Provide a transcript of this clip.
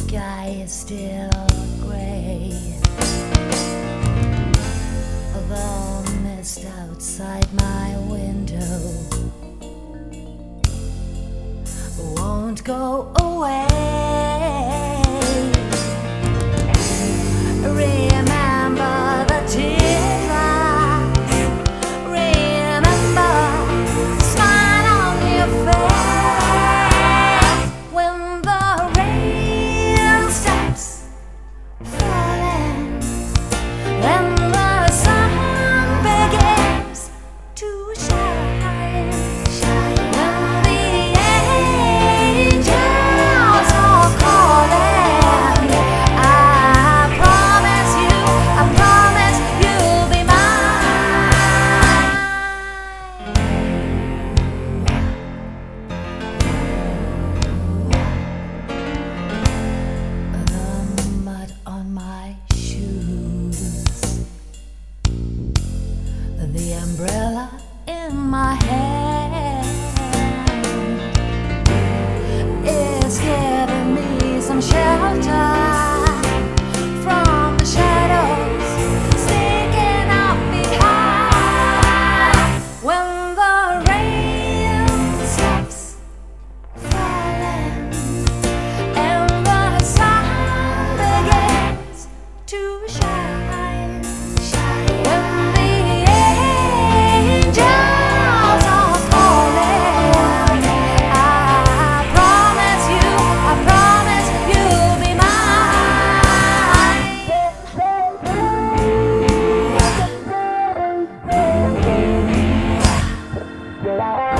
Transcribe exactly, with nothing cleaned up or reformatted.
sky is still gray. The mist outside my window won't go away. Remember the teardrops. Remember the smile on your face when the rain stops falling and the sun begins to shine. Shine when the angels are calling. I promise you, I promise you'll be mine. The mud on my shoes, the umbrella in my hand is giving me some shelter from the shadows sneaking up behind. When the rain stops falling and the sun begins to shine, shine when the angels are calling. I promise you, I promise you'll be mine.